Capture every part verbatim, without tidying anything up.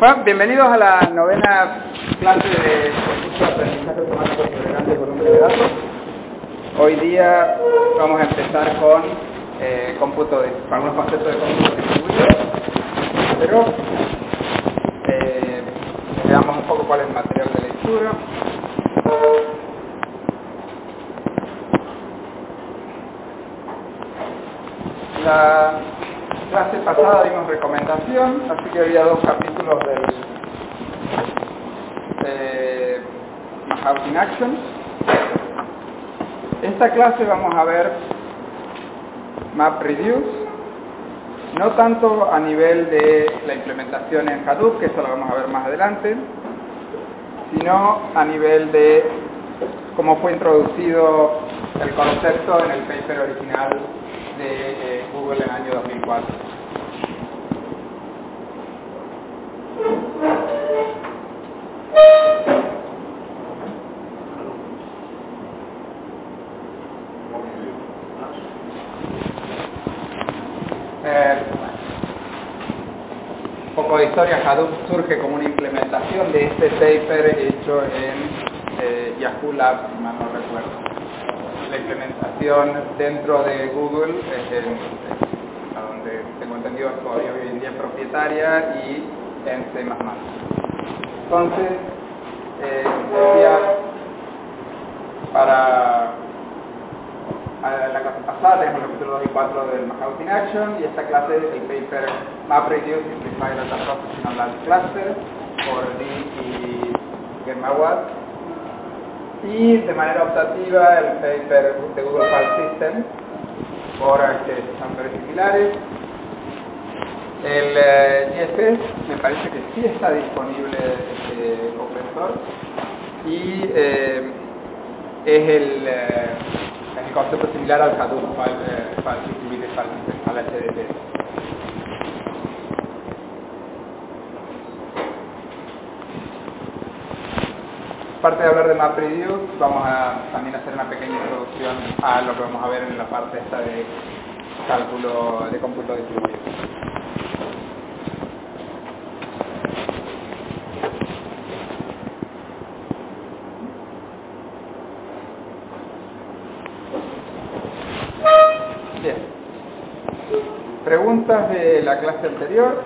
Bueno, bienvenidos a la novena clase de curso de aprendizaje automático sobre grandes volúmenes de datos. Hoy día vamos a empezar con eh, cómputo de, con algunos conceptos de cómputo distribuido, pero eh, veamos un poco cuál es el material de lectura. La clase pasada dimos recomendación, así que había dos capítulos del eh, House in Action. Esta clase vamos a ver MapReduce, no tanto a nivel de la implementación en Hadoop, que eso lo vamos a ver más adelante, sino a nivel de cómo fue introducido el concepto en el paper original de eh, Google en el año dos mil cuatro. Eh, un poco de historia. Hadoop surge como una implementación de este paper hecho en eh, Yahoo Labs, si mal no recuerdo. La implementación dentro de Google es en, a donde tengo entendido todavía hoy en día es propietaria y en C más más. Entonces, eh, decía, para a la clase pasada tenemos el capítulo dos y cuatro del House in Action, y esta clase es el paper MapReduce Simplified Data Processing on Large Cluster por Lee y Germawat. Y de manera optativa el paper de Google File System por este, autores similares. El eh, G F S me parece que sí está disponible este, open source y eh, es el, eh, el concepto similar al Hadoop File, eh, file Distributed File System, al H D F. Aparte de hablar de MapReduce, vamos a también hacer una pequeña introducción a lo que vamos a ver en la parte esta de cálculo de cómputo distribuido. Bien. Preguntas de la clase anterior.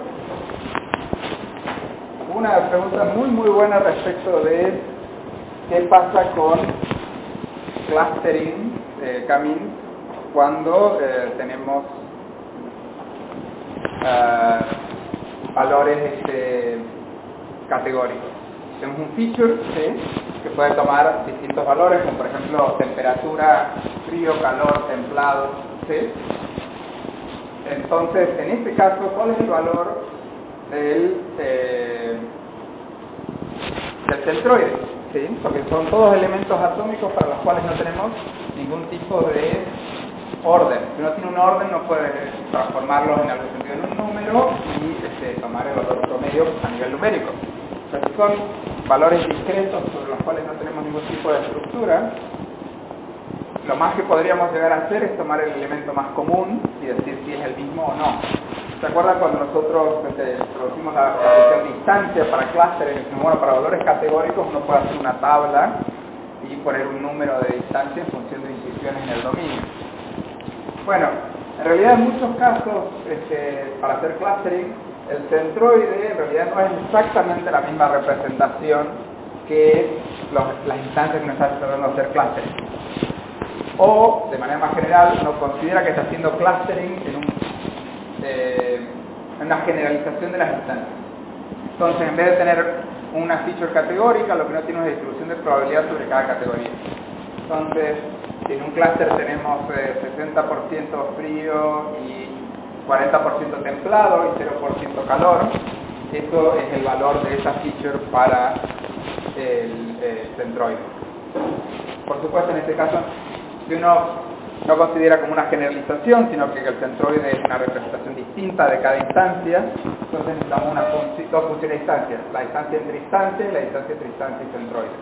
Una pregunta muy muy buena respecto de ¿qué pasa con clustering eh, Camin cuando eh, tenemos uh, valores este, categóricos? Tenemos un feature ¿sí? que puede tomar distintos valores, como por ejemplo temperatura, frío, calor, templado. ¿sí? Entonces, en este caso, ¿cuál es el valor del, eh, del centroide? ¿Sí? Porque son todos elementos atómicos para los cuales no tenemos ningún tipo de orden. Si uno tiene un orden no puede transformarlos en algún sentido en un número y este, tomar el valor promedio a nivel numérico. O sea, si son valores discretos sobre los cuales no tenemos ningún tipo de estructura, lo más que podríamos llegar a hacer es tomar el elemento más común y decir si es el mismo o no. ¿Se acuerdan cuando nosotros este, introducimos la función de instancia para clústeres? Bueno, para valores categóricos uno puede hacer una tabla y poner un número de distancia en función de intuiciones en el dominio. Bueno, en realidad en muchos casos, este, para hacer clustering, el centroide en realidad no es exactamente la misma representación que los, las instancias que nos están tratando de hacer clustering. O, de manera más general, uno considera que está haciendo clustering en un Eh, una generalización de las instancias. Entonces, en vez de tener una feature categórica, lo que no tiene es una distribución de probabilidad sobre cada categoría. Entonces, si en un clúster tenemos eh, sesenta por ciento frío y cuarenta por ciento templado y cero por ciento calor, eso es el valor de esa feature para el eh, centroide. Por supuesto, en este caso, si uno no considera como una generalización, sino que el centroide es una representación distinta de cada instancia, entonces necesitamos una func dos funciones de instancias, la distancia entre instancias y la distancia entre instancia y centroide.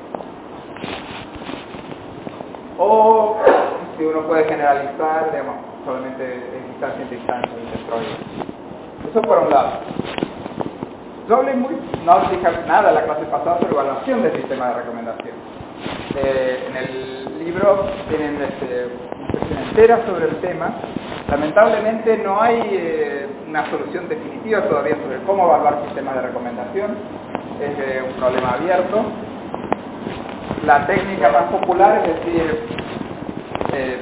O si uno puede generalizar, digamos, solamente es distancia entre instancia y centroide. Eso por un lado. Yo hablé muy, no dije nada la clase pasada sobre evaluación del sistema de recomendación. Eh, en el libro tienen este, una sección entera sobre el tema. Lamentablemente no hay eh, una solución definitiva todavía sobre cómo evaluar sistemas de recomendación. Es eh, un problema abierto. La técnica más popular es decir, eh,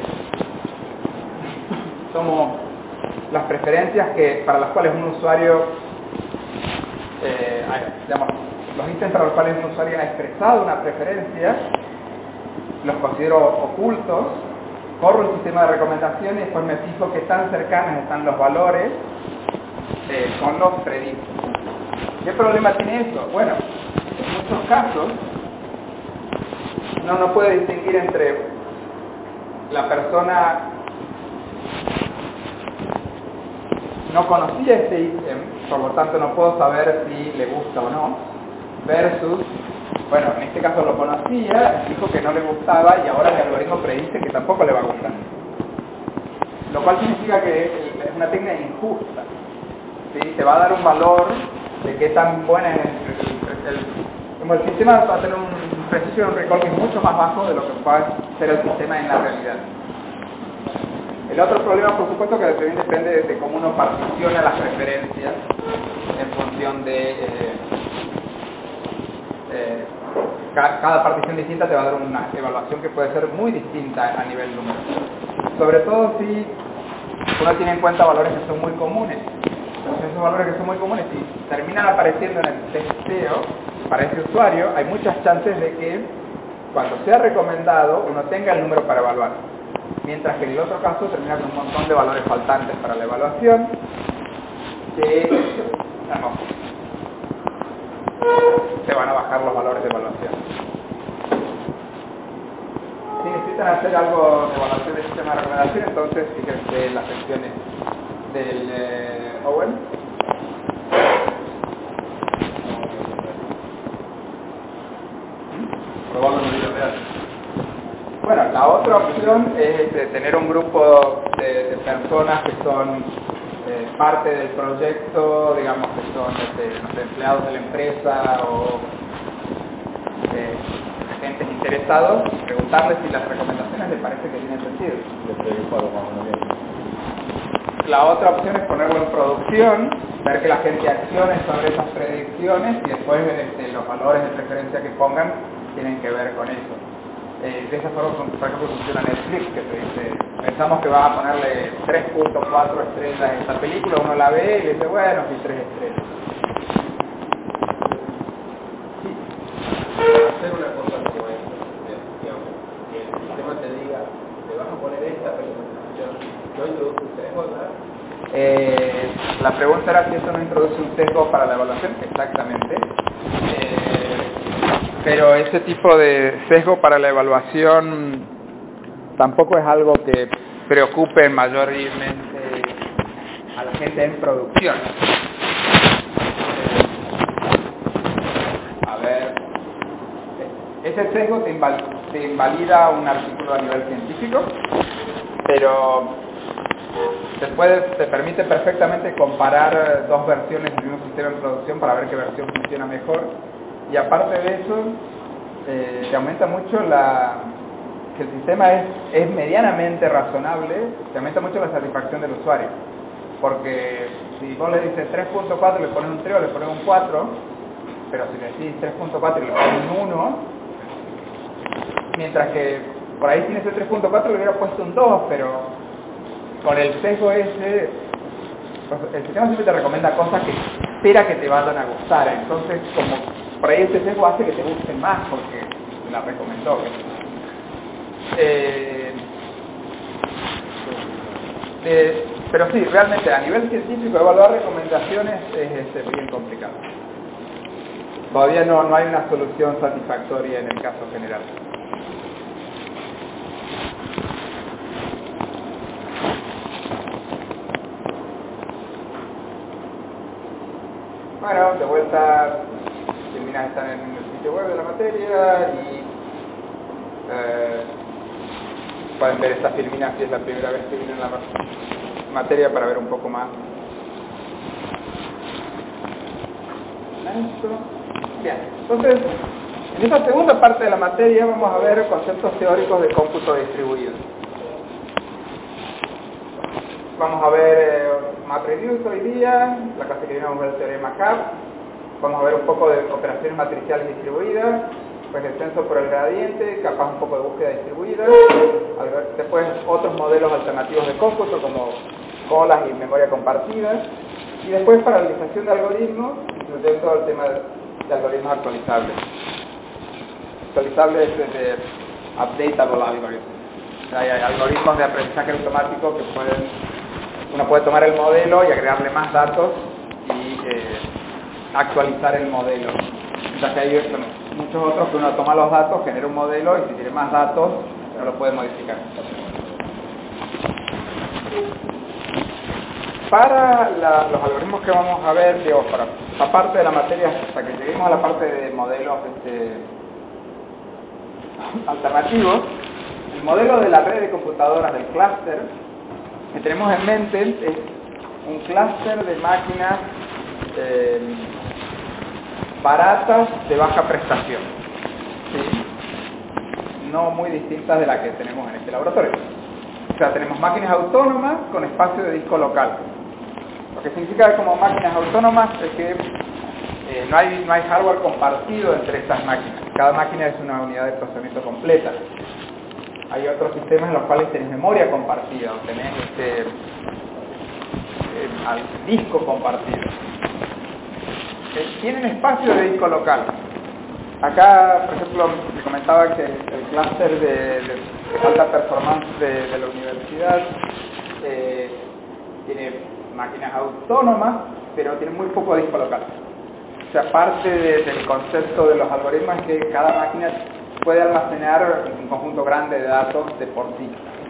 somos las preferencias que, para las cuales un usuario, eh, digamos, los ítems para los cuales un usuario ha expresado una preferencia, los considero ocultos, corro el sistema de recomendaciones y después me fijo qué tan cercanas están los valores eh, con los predictos. ¿Qué problema tiene eso? Bueno, en muchos casos uno no puede distinguir entre la persona no conocía este ítem, por lo tanto no puedo saber si le gusta o no, versus, bueno, en este caso lo conocía, dijo que no le gustaba y ahora el algoritmo predice que tampoco le va a gustar. Lo cual significa que es una técnica injusta, ¿sí? Te va a dar un valor de qué tan buena es el, el, el, como el sistema va a tener un precision un recall que es mucho más bajo de lo que puede ser el sistema en la realidad. El otro problema, por supuesto, que también depende de, de cómo uno particiona las preferencias en función de... Eh, eh, ca cada partición distinta te va a dar una evaluación que puede ser muy distinta a nivel numérico. Sobre todo si uno tiene en cuenta valores que son muy comunes. Entonces esos valores que son muy comunes, si terminan apareciendo en el testeo para ese usuario, hay muchas chances de que cuando sea recomendado uno tenga el número para evaluar. Mientras que en el otro caso termina con un montón de valores faltantes para la evaluación que digamos, se van a bajar los valores de evaluación. Si necesitan hacer algo de evaluación del sistema de recomendación, entonces fíjense en las secciones del eh, Owen. Probarlo en el video real. Bueno, la otra opción es de tener un grupo de, de personas que son eh, parte del proyecto, digamos que son este, no sé, empleados de la empresa o eh, agentes interesados, y preguntarles si las recomendaciones les parece que tienen sentido. La otra opción es ponerlo en producción, ver que la gente accione sobre esas predicciones y después este, los valores de preferencia que pongan tienen que ver con eso. Eh, de esa forma, por ejemplo, funciona Netflix, que te dice, pensamos que vas a ponerle tres punto cuatro estrellas a esta película, uno la ve y le dice, bueno, sí, tres estrellas. Sí. Hacer una cosa como esta, digamos, que el sistema te diga, te vas a poner esta recomendación, no introduce un sesgo, ¿verdad? Eh, la pregunta era si eso no introduce un sesgo para la evaluación, exactamente. Eh, Pero ese tipo de sesgo para la evaluación tampoco es algo que preocupe mayormente a la gente en producción. A ver, ese sesgo te, inval te invalida un artículo a nivel científico, pero te, puede, te permite perfectamente comparar dos versiones del mismo sistema en producción para ver qué versión funciona mejor. Y aparte de eso, eh, te aumenta mucho la... que el sistema es, es medianamente razonable, te aumenta mucho la satisfacción del usuario. Porque si vos le dices tres punto cuatro, le pones un tres o le pones un cuatro, pero si le decís tres punto cuatro y le pones un uno, mientras que por ahí sin ese tres punto cuatro le hubiera puesto un dos, pero con el sesgo ese, el sistema siempre te recomienda cosas que espera que te vayan a gustar. Entonces, como por ahí este sesgo hace que te gusten más porque te la recomendó. Eh, eh, pero sí, realmente a nivel científico evaluar recomendaciones es, es bien complicado. Todavía no, no hay una solución satisfactoria en el caso general. Bueno, de vuelta, terminas están en el sitio web de la materia y eh, pueden ver esta filmina si es la primera vez que vienen en la materia para ver un poco más esto. Bien, entonces, en esta segunda parte de la materia vamos a ver conceptos teóricos de cómputo distribuido. Vamos a ver eh, MapReduce hoy día, la clase que viene vamos a ver el teorema C A P, vamos a ver un poco de operaciones matriciales distribuidas, pues descenso por el gradiente, capaz un poco de búsqueda distribuida, después otros modelos alternativos de cómputo como colas y memoria compartida, y después paralelización de algoritmos, incluyendo el tema de algoritmos actualizables. Actualizables es de updatable algorithms. Hay algoritmos de aprendizaje automático que pueden, uno puede tomar el modelo y agregarle más datos y eh, actualizar el modelo. O sea que hay bueno, muchos otros que uno toma los datos, genera un modelo y si tiene más datos no lo puede modificar. Para la, los algoritmos que vamos a ver, digo, para esta parte de la materia, hasta que lleguemos a la parte de modelos este, alternativos, el modelo de la red de computadoras del clúster que tenemos en mente es un clúster de máquinas eh, baratas de baja prestación, ¿sí? No muy distintas de las que tenemos en este laboratorio. O sea, tenemos máquinas autónomas con espacio de disco local. Lo que significa como máquinas autónomas es que eh, no, hay, no hay hardware compartido entre estas máquinas. Cada máquina es una unidad de procesamiento completa. Hay otros sistemas en los cuales tenés memoria compartida o tenés este, eh, disco compartido. Eh, tienen espacio de disco local. Acá, por ejemplo, me comentaba que el clúster de, de, de alta performance de, de la universidad eh, tiene máquinas autónomas, pero tiene muy poco disco local. O sea, parte de, del concepto de los algoritmos es que cada máquina puede almacenar un conjunto grande de datos de por sí.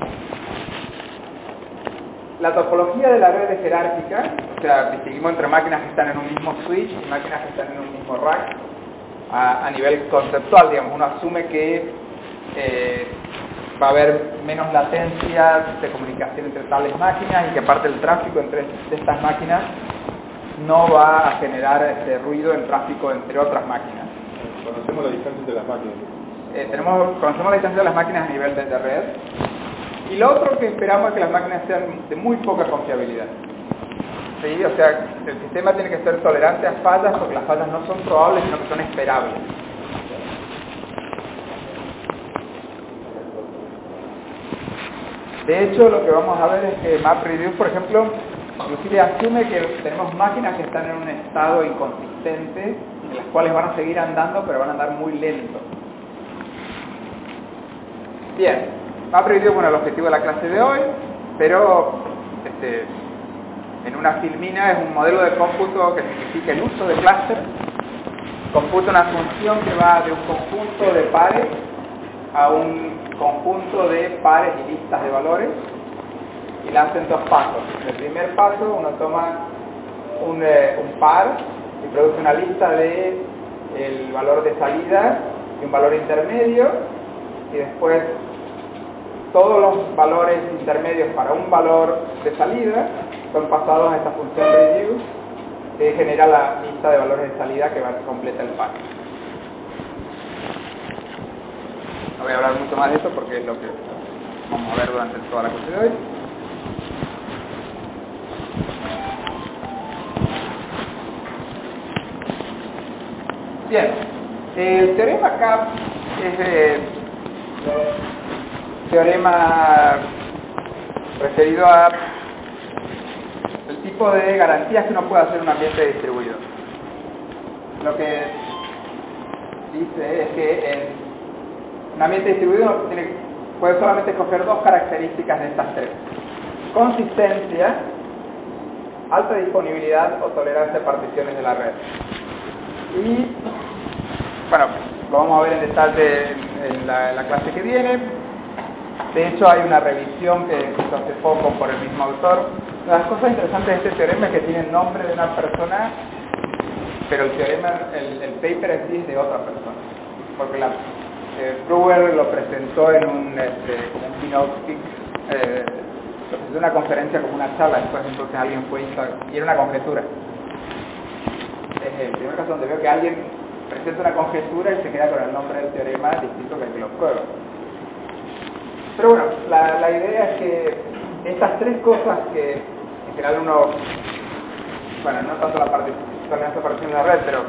La topología de la red es jerárquica, o sea, distinguimos entre máquinas que están en un mismo switch y máquinas que están en un mismo rack. A, a nivel conceptual, digamos, uno asume que eh, va a haber menos latencia de comunicación entre tales máquinas y que aparte el tráfico entre estas máquinas no va a generar este ruido en tráfico entre otras máquinas. Conocemos la distancia entre las máquinas. Eh, tenemos, conocemos la distancia de las máquinas a nivel de, de red. Y lo otro que esperamos es que las máquinas sean de muy poca confiabilidad. ¿Sí? O sea, el sistema tiene que ser tolerante a fallas porque las fallas no son probables, sino que son esperables. De hecho, lo que vamos a ver es que MapReduce, por ejemplo, inclusive asume que tenemos máquinas que están en un estado inconsistente, en las cuales van a seguir andando, pero van a andar muy lento. Bien, MapReduce, bueno, el objetivo de la clase de hoy, pero este, en una filmina es un modelo de cómputo que significa el uso de clúster. Computa una función que va de un conjunto de pares a un conjunto de pares y listas de valores y la hace en dos pasos. En el primer paso uno toma un, eh, un par y produce una lista de el valor de salida y un valor intermedio y después todos los valores intermedios para un valor de salida son pasados a esta función reduce que genera la lista de valores de salida que va a completar el par. No voy a hablar mucho más de esto porque es lo que vamos a ver durante toda la clase de hoy. Bien, el teorema C A P es eh, teorema referido a el tipo de garantías que uno puede hacer en un ambiente distribuido. Lo que dice es que en un ambiente distribuido uno tiene, puede solamente escoger dos características de estas tres: consistencia, alta disponibilidad o tolerancia a particiones de la red. Y bueno, lo vamos a ver en detalle en, en, la, en la clase que viene. De hecho, hay una revisión que se hizo hace poco por el mismo autor. Una de las cosas interesantes de este teorema es que tiene el nombre de una persona, pero el teorema, el, el paper en sí es de otra persona. Porque la, eh, Brewer lo presentó en un, este, como un keynote speak, eh, lo presentó en una conferencia como una charla, después entonces alguien fue y era una conjetura. el primer caso donde veo que alguien presenta una conjetura y se queda con el nombre del teorema distinto que el que lo prueba. Pero bueno, la, la idea es que estas tres cosas que en general uno, bueno, no tanto la participación en la red, pero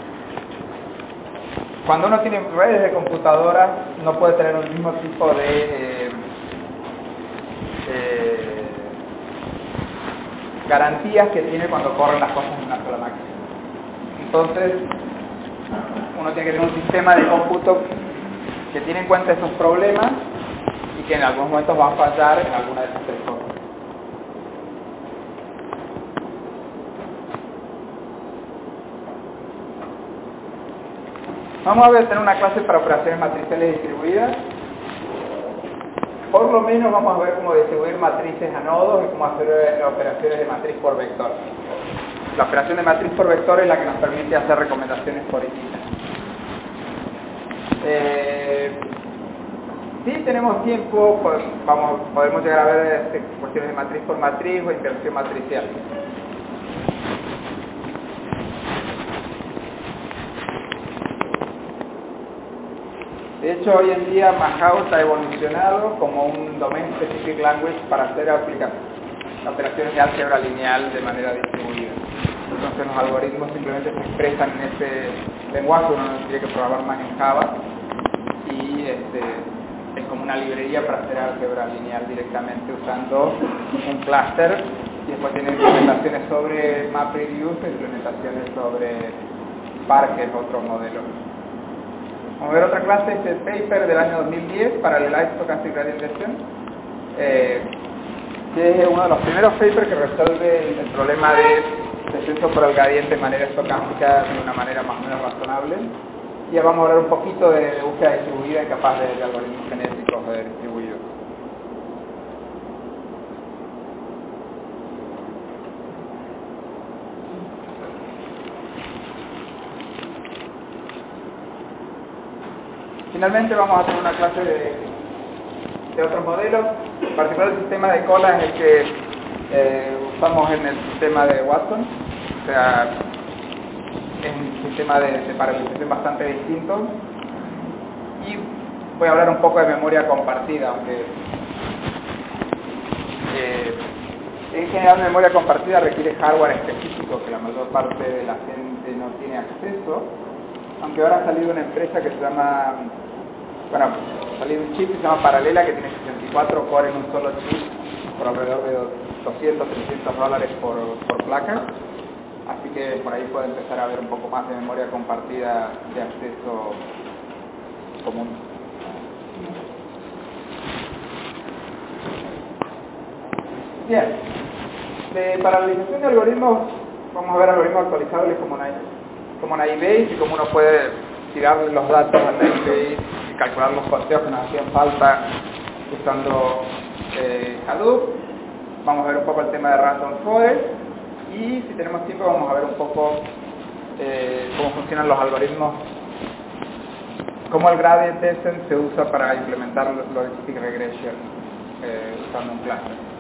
cuando uno tiene redes de computadoras no puede tener el mismo tipo de eh, eh, garantías que tiene cuando corren las cosas en una sola máquina. Entonces, uno tiene que tener un sistema de cómputo que tiene en cuenta esos problemas y que en algunos momentos va a fallar en alguna de esas tres cosas. Vamos a ver, tener una clase para operaciones matriciales distribuidas. Por lo menos vamos a ver cómo distribuir matrices a nodos y cómo hacer operaciones de matriz por vector. La operación de matriz por vector es la que nos permite hacer recomendaciones por ítems. Eh, si tenemos tiempo, pues vamos, podemos llegar a ver este, cuestiones de matriz por matriz o inversión matricial. De hecho, hoy en día Mahout ha evolucionado como un Domain Specific Language para hacer operaciones de álgebra lineal de manera distribuida. Entonces los algoritmos simplemente se expresan en ese lenguaje, uno no tiene que programar más en Java, y este, es como una librería para hacer álgebra lineal directamente usando un clúster, y después tiene implementaciones sobre MapReduce e implementaciones sobre Spark, que es otro modelo. Vamos a ver otra clase, este paper del año dos mil diez, Parallelized Stochastic Gradient Descent, eh, que es uno de los primeros papers que resuelve el, el problema de descenso por el gradiente de manera estocástica de una manera más o menos razonable. Y ya vamos a hablar un poquito de, de búsqueda distribuida y capaz de, de algoritmos genéticos de distribuidos. Finalmente vamos a tener una clase de, de otros modelos. En particular el sistema de cola es el que eh, usamos en el sistema de Watson. O sea, es un sistema de, de paralelización bastante distinto. Y voy a hablar un poco de memoria compartida, aunque eh, en general memoria compartida requiere hardware específico que la mayor parte de la gente no tiene acceso. Aunque ahora ha salido una empresa que se llama, bueno, ha salido un chip que se llama Paralela, que tiene sesenta y cuatro core en un solo chip, por alrededor de doscientos, trescientos dólares por, por placa. Así que por ahí puede empezar a haber un poco más de memoria compartida de acceso común. Bien, de paralelización de algoritmos, vamos a ver algoritmos actualizables como Naive. como Naivebase y cómo uno puede tirarle los datos a Naivebase y calcular los posteos que nos hacían falta usando eh, Hadoop. Vamos a ver un poco el tema de Random Forest y si tenemos tiempo vamos a ver un poco eh, cómo funcionan los algoritmos, cómo el gradient descent se usa para implementar logistic regression eh, usando un cluster.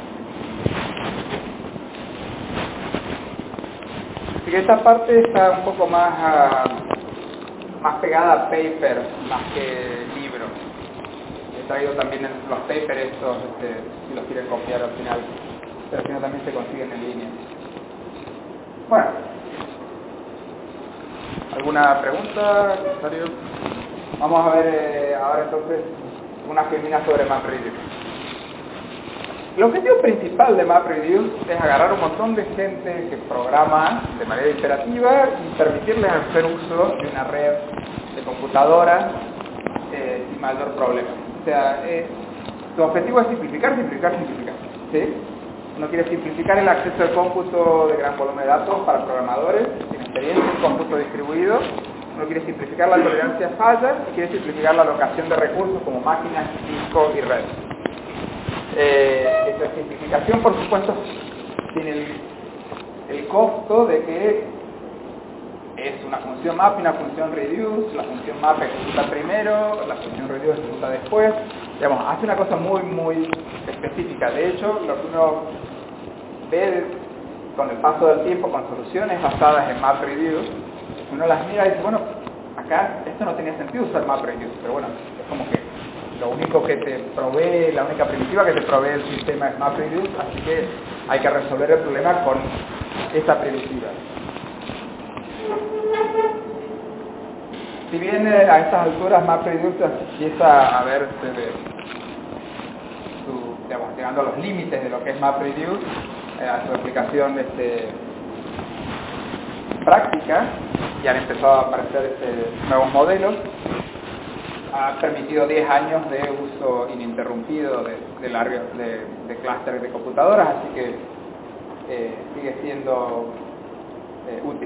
Así que esta parte está un poco más, uh, más pegada a paper, más que libro. He traído también los papers estos, este, si los quieren copiar al final, pero si no también se consiguen en línea. Bueno, ¿alguna pregunta, comentario? Vamos a ver eh, ahora entonces una gemina sobre MapReduce. El objetivo principal de MapReduce es agarrar un montón de gente que programa de manera iterativa y permitirles hacer uso de una red de computadoras eh, sin mayor problema. O sea, eh, su objetivo es simplificar, simplificar, simplificar. ¿Sí? Uno quiere simplificar el acceso al cómputo de gran volumen de datos para programadores sin experiencia en cómputo distribuido. Uno quiere simplificar la tolerancia a fallas y quiere simplificar la alocación de recursos como máquinas, discos y redes. Eh, esta simplificación, por supuesto, tiene el, el costo de que es una función map y una función reduce. La función map ejecuta primero, la función reduce ejecuta después. Digamos, hace una cosa muy, muy específica. De hecho, lo que uno ve con el paso del tiempo, con soluciones basadas en MapReduce, uno las mira y dice, bueno, acá esto no tenía sentido usar MapReduce, pero bueno, es como que lo único que te provee, la única primitiva que te provee el sistema es MapReduce, así que hay que resolver el problema con esta primitiva. Si bien eh, a estas alturas MapReduce empieza a verse de su, digamos, llegando a los límites de lo que es MapReduce, eh, a su aplicación este, práctica, y han empezado a aparecer este, nuevos modelos, ha permitido diez años de uso ininterrumpido de, de, largo, de, de clústeres de computadoras, así que eh, sigue siendo eh, útil.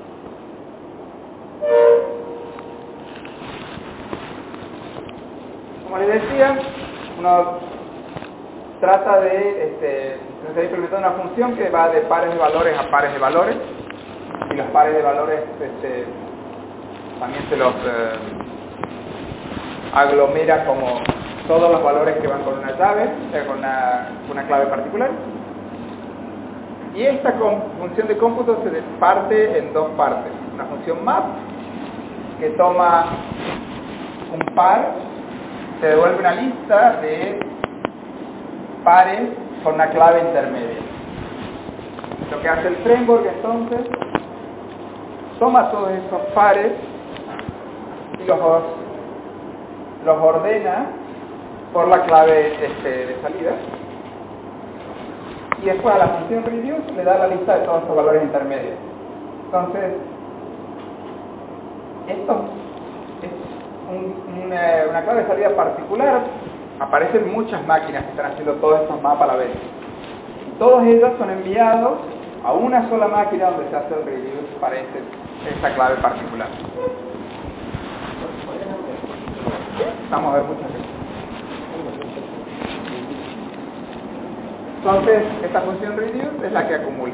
Como les decía, uno trata de este, implementar una función que va de pares de valores a pares de valores, y los pares de valores este, también se los eh, aglomera como todos los valores que van con una llave, eh, con una, una clave particular. Y esta función de cómputo se parte en dos partes. Una función map, que toma un par, se devuelve una lista de pares con una clave intermedia. Lo que hace el framework entonces, toma todos esos pares y los, los ordena por la clave este, de salida, y después a la función reduce le da la lista de todos estos valores intermedios. Entonces, esto es un, una, una clave de salida particular. Aparecen muchas máquinas que están haciendo todos estos mapas a la vez. Y todos ellos son enviados a una sola máquina donde se hace el reduce para ese, esa clave particular. Vamos a ver muchas veces. Entonces, esta función reduce es la que acumula.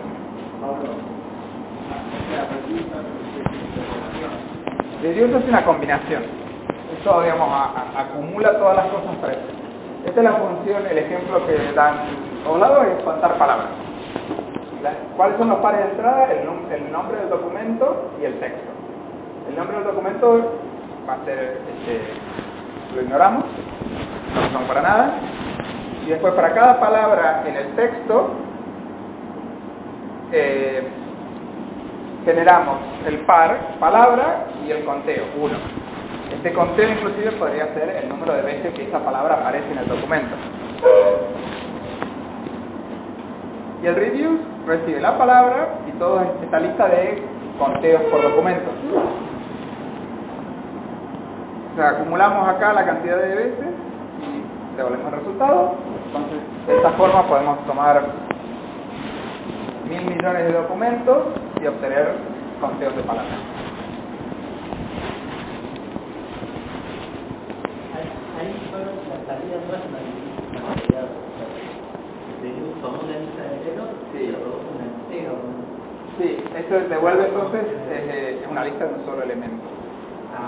Reduce es una combinación. Esto, digamos, a, a, acumula todas las cosas para eso. Esta es la función, el ejemplo que dan a un lado es contar palabras. La, ¿Cuáles son los pares de entrada? El, nom el nombre del documento y el texto. El nombre del documento va a ser, este, lo ignoramos, no lo usamos para nada. Y después para cada palabra en el texto eh, generamos el par, palabra, y el conteo, uno. Este conteo inclusive podría ser el número de veces que esa palabra aparece en el documento. Y el reduce recibe la palabra y toda esta lista de conteos por documento. O sea, acumulamos acá la cantidad de veces y devolvemos el resultado. Entonces, de esta forma podemos tomar mil millones de documentos y obtener conteos de palabras. Ahí solo la salida no es una variedad. Como una lista de ceros, sí, o una entera. Sí, esto devuelve entonces eh, una lista de un solo elemento. Ah,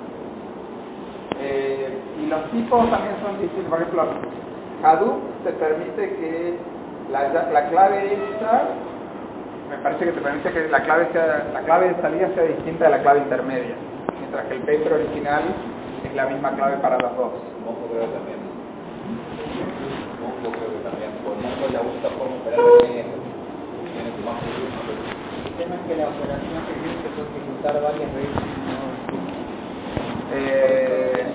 eh, y los tipos también son distintos. Por ejemplo, Hadoop te permite que la, la clave esta, me parece que te permite que la clave, sea, la clave de salida sea distinta de la clave intermedia, mientras que el paper original es la misma clave para los dos. Mongo creo también. Mongo creo que también. Por Mongo la única forma de operar también es tiene su más producto. el tema es que la operación que tiene que ejecutar varias veces. No, eh,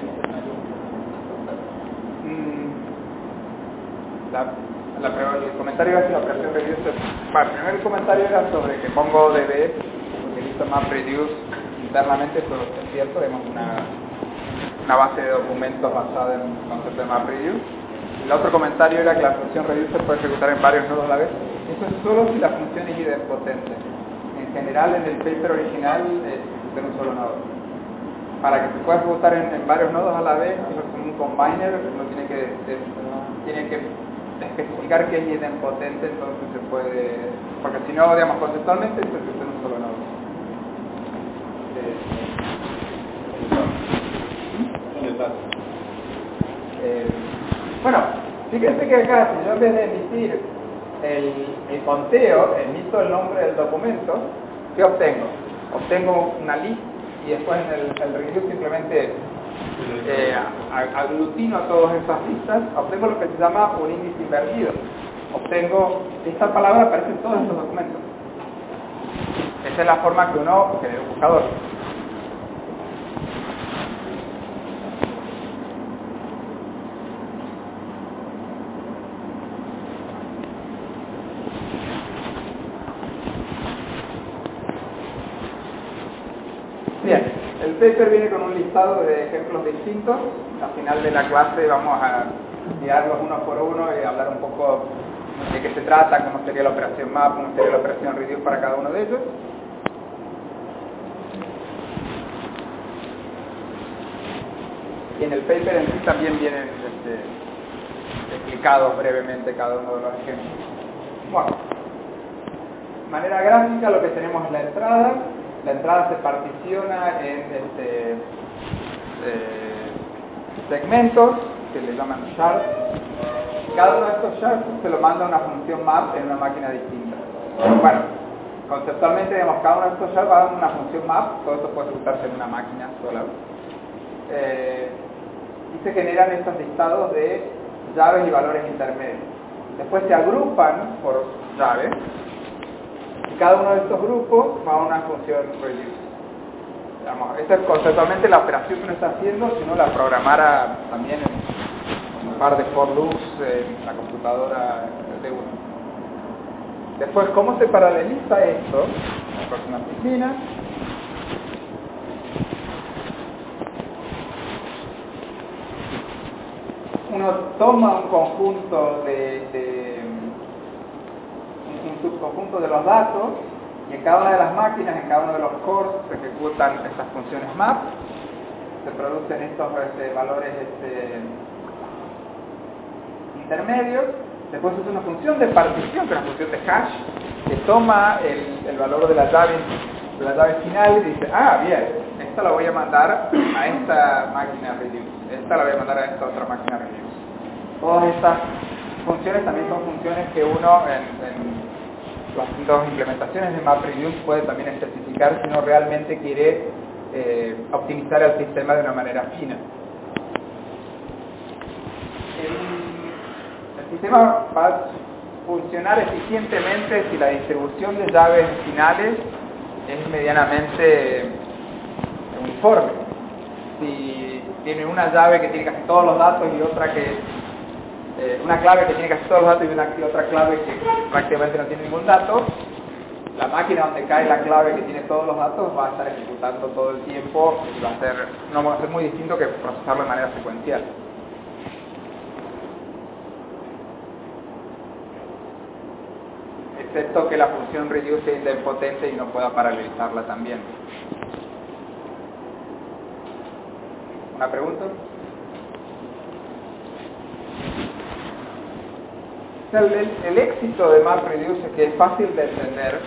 La, la, el comentario era si la operación reduce. Bueno, el primer comentario era sobre que MongoDB utiliza MapReduce internamente. Eso es cierto, tenemos una, una base de documentos basada en el concepto de MapReduce. El otro comentario era que la función reduce puede ejecutar en varios nodos a la vez. Eso es solo si la función es idempotente. En general, en el paper original es en un solo nodo. Para que se pueda ejecutar en, en varios nodos a la vez, es un combiner, uno tiene que, es, tiene que especificar que es idempotente, entonces se puede, porque si no, digamos, conceptualmente se ejecuta en un solo nodo. Eh, bueno, fíjense que acá, si yo en vez de emitir el, el conteo, emito el nombre del documento, ¿qué obtengo? Obtengo una list y después en el, el reduce simplemente eh, aglutino todas esas listas, obtengo lo que se llama un índice invertido. Obtengo, esta palabra aparece en todos estos documentos. Esa es la forma que uno genera un buscador. Bien, el paper viene con un listado de ejemplos distintos. Al final de la clase vamos a mirarlos uno por uno y hablar un poco de qué se trata, cómo sería la operación map, cómo sería la operación reduce para cada uno de ellos. Y en el paper en sí también vienen este, explicados brevemente cada uno de los ejemplos. Bueno, de manera gráfica lo que tenemos es la entrada. La entrada se particiona en este, eh, segmentos que le llaman shards. Cada uno de estos shards se lo manda a una función map en una máquina distinta. Bueno, conceptualmente, digamos, cada uno de estos shards va a una función map. Todo esto puede ejecutarse en una máquina sola. Eh, y se generan estos listados de llaves y valores intermedios. Después se agrupan por llaves. Y cada uno de estos grupos va a una función reduce. Digamos, esta es conceptualmente la operación que uno está haciendo si uno la programara también en un par de for loops en la computadora de uno. Después, ¿cómo se paraleliza esto? La próxima disciplina. Uno toma un conjunto de, de un subconjunto de los datos y en cada una de las máquinas, en cada uno de los cores se ejecutan estas funciones map, se producen estos este, valores este, intermedios. Después es una función de partición, que es una función de hash, que toma el, el valor de la llave, de la llave final y dice, ah, bien, esta la voy a mandar a esta máquina reduce, esta la voy a mandar a esta otra máquina reduce. Todas estas funciones también son funciones que uno en, en las dos implementaciones de MapReduce puede también especificar si uno realmente quiere eh, optimizar el sistema de una manera fina. El, el sistema va a funcionar eficientemente si la distribución de llaves finales es medianamente uniforme. Si tiene una llave que tiene casi todos los datos y otra que Eh, una clave que tiene casi todos los datos y, una, y otra clave que prácticamente no tiene ningún dato, la máquina donde cae la clave que tiene todos los datos va a estar ejecutando todo el tiempo y va a ser, no va a ser muy distinto que procesarlo de manera secuencial. Excepto que la función reduce sea idempotente y no pueda paralelizarla también. ¿Una pregunta? El, el, el éxito de MapReduce es que es fácil de entender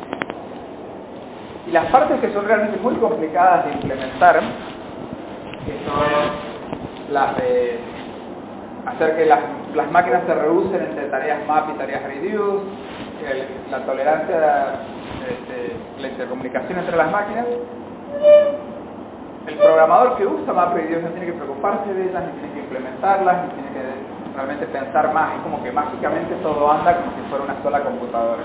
y las partes que son realmente muy complicadas de implementar, que son las de hacer que las, las máquinas se reducen entre tareas map y tareas reduce, el, la tolerancia, este, la intercomunicación entre las máquinas. El programador que usa MapReduce no tiene que preocuparse de ellas, ni tiene que implementarlas, ni tiene que realmente pensar más. Es como que mágicamente todo anda como si fuera una sola computadora.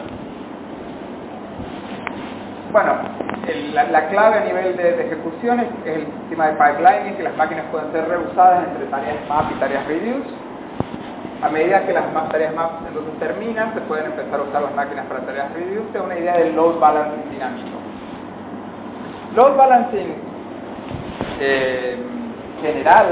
Bueno, el, la, la clave a nivel de, de ejecución es, es el sistema de pipelining, que las máquinas pueden ser reusadas entre tareas map y tareas reduce. A medida que las tareas map entonces terminan, se pueden empezar a usar las máquinas para tareas reduce. Es una idea del load balancing dinámico. Load balancing eh, general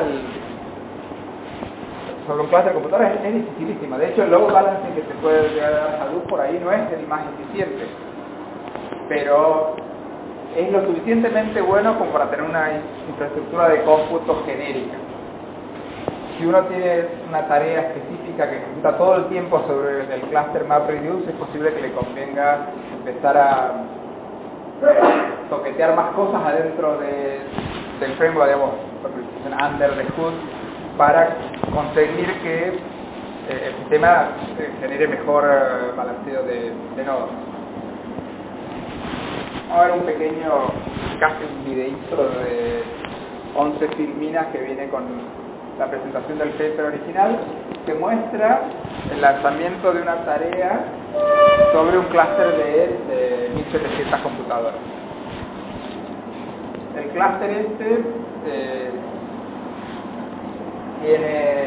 sobre un cluster de computadoras es, es dificilísima. De hecho, el load balancing que se puede llegar a Hadoop por ahí no es el más eficiente, pero es lo suficientemente bueno como para tener una infraestructura de cómputo genérica. Si uno tiene una tarea específica que ejecuta todo el tiempo sobre el cluster MapReduce, es posible que le convenga empezar a toquetear más cosas adentro de, del framework, digamos, under the hood, para conseguir que eh, el sistema eh, genere mejor eh, balanceo de, de nodos. Vamos a ver un pequeño, casi un videíto de once filminas que viene con la presentación del paper original, que muestra el lanzamiento de una tarea sobre un clúster de, de mil setecientas computadoras. El clúster este eh, tiene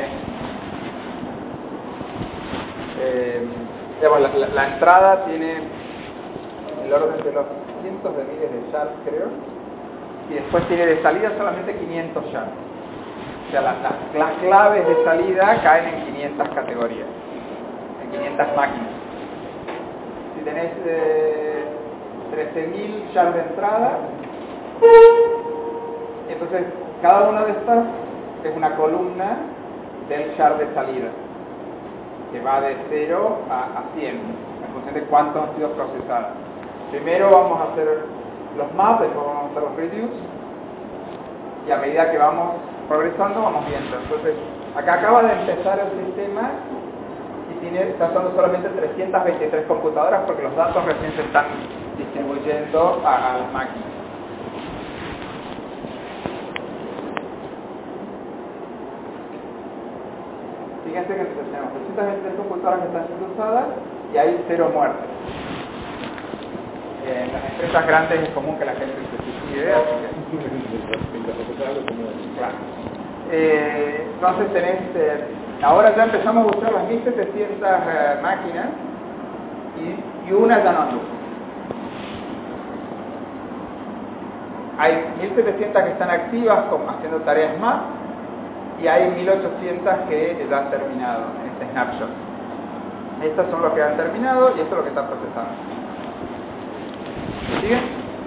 eh, digamos, la, la, la entrada tiene el orden de los cientos de miles de shards, creo, y después tiene de salida solamente quinientos shards. O sea, las, las, las claves de salida caen en quinientas categorías, en quinientas máquinas. Si tenés eh, trece mil shards de entrada, entonces cada una de estas es una columna del shard de salida, que va de cero a, a cien, en función de cuántos han sido procesados. Primero vamos a hacer los maps, después vamos a hacer los reduce, y a medida que vamos progresando vamos viendo. Entonces, acá acaba de empezar el sistema y tiene, está usando solamente trescientas veintitrés computadoras porque los datos recién se están distribuyendo a, a las máquinas. Fíjense que entonces tenemos trescientas veintitrés computadoras que están siendo usadas y hay cero muertes. En las empresas grandes es común que la gente se suicide, así que... Claro. Eh, entonces tenés, eh, ahora ya empezamos a usar las mil setecientas eh, máquinas y, y una ya no anda. Hay mil setecientas que están activas como haciendo tareas más y hay mil ochocientas que ya han terminado en este snapshot. Estas son los que han terminado y esto es lo que está procesando. ¿Sigue?